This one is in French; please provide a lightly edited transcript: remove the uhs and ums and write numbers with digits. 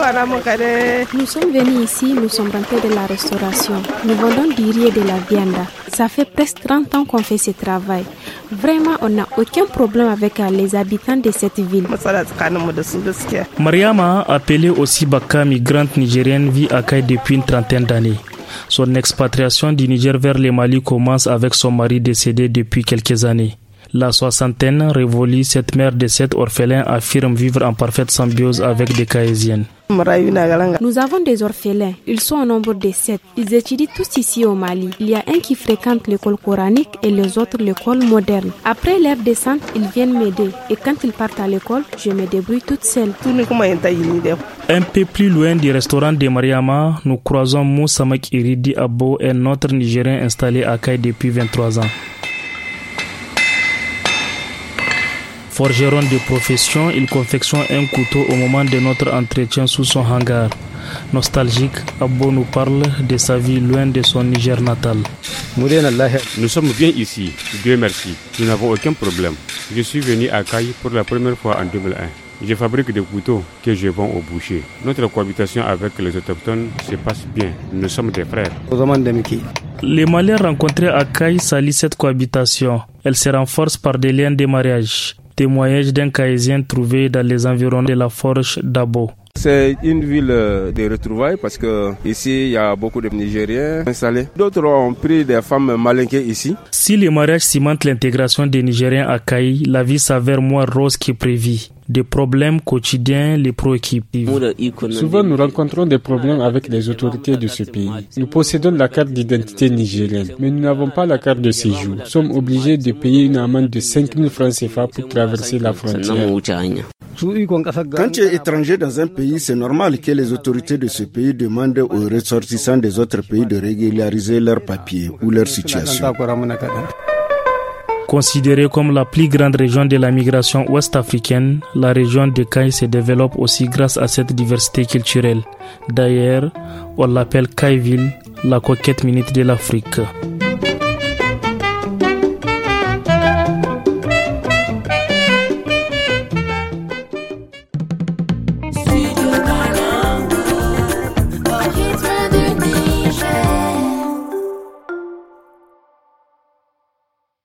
Nous sommes venus ici, nous sommes rentrés de la restauration. Nous vendons du riz et de la viande. Ça fait presque 30 ans qu'on fait ce travail. Vraiment, on n'a aucun problème avec les habitants de cette ville. Mariama, appelée aussi Baka, migrante nigérienne, vit à Kaï depuis une trentaine d'années. Son expatriation du Niger vers le Mali commence avec son mari décédé depuis quelques années. La soixantaine révolue, cette mère de 7 orphelins affirme vivre en parfaite symbiose avec des Caïsiennes. Nous avons des orphelins, ils sont au nombre de 7. Ils étudient tous ici au Mali. Il y a un qui fréquente l'école coranique et les autres l'école moderne. Après leur descente, ils viennent m'aider. Et quand ils partent à l'école, je me débrouille toute seule. Un peu plus loin du restaurant de Mariama, nous croisons Moussa Makiridi Abo, un autre Nigérien installé à Kaï depuis 23 ans. Forgeron de profession, il confectionne un couteau au moment de notre entretien sous son hangar. Nostalgique, Abbo nous parle de sa vie loin de son Niger natal. Nous sommes bien ici, Dieu merci. Nous n'avons aucun problème. Je suis venu à Kaï pour la première fois en 2001. Je fabrique des couteaux que je vends aux bouchers. Notre cohabitation avec les autochtones se passe bien. Nous sommes des frères. Les Maliens rencontrés à Kaï salient cette cohabitation. Elle se renforce par des liens de mariage. Témoignage d'un Caïsien trouvé dans les environs de la forge d'Abo. C'est une ville de retrouvailles parce que ici il y a beaucoup de Nigériens installés. D'autres ont pris des femmes malinquées ici. Si les mariages cimentent l'intégration des Nigériens à Kaï, la vie s'avère moins rose que prévu. Des problèmes quotidiens les préoccupent. Souvent, nous rencontrons des problèmes avec les autorités de ce pays. Nous possédons la carte d'identité nigérienne, mais nous n'avons pas la carte de séjour. Nous sommes obligés de payer une amende de 5 000 francs CFA pour traverser la frontière. Quand tu es étranger dans un pays, c'est normal que les autorités de ce pays demandent aux ressortissants des autres pays de régulariser leurs papiers ou leur situation. Considérée comme la plus grande région de la migration ouest-africaine, la région de Kaï se développe aussi grâce à cette diversité culturelle. D'ailleurs, on l'appelle Kaïville, la coquette minute de l'Afrique.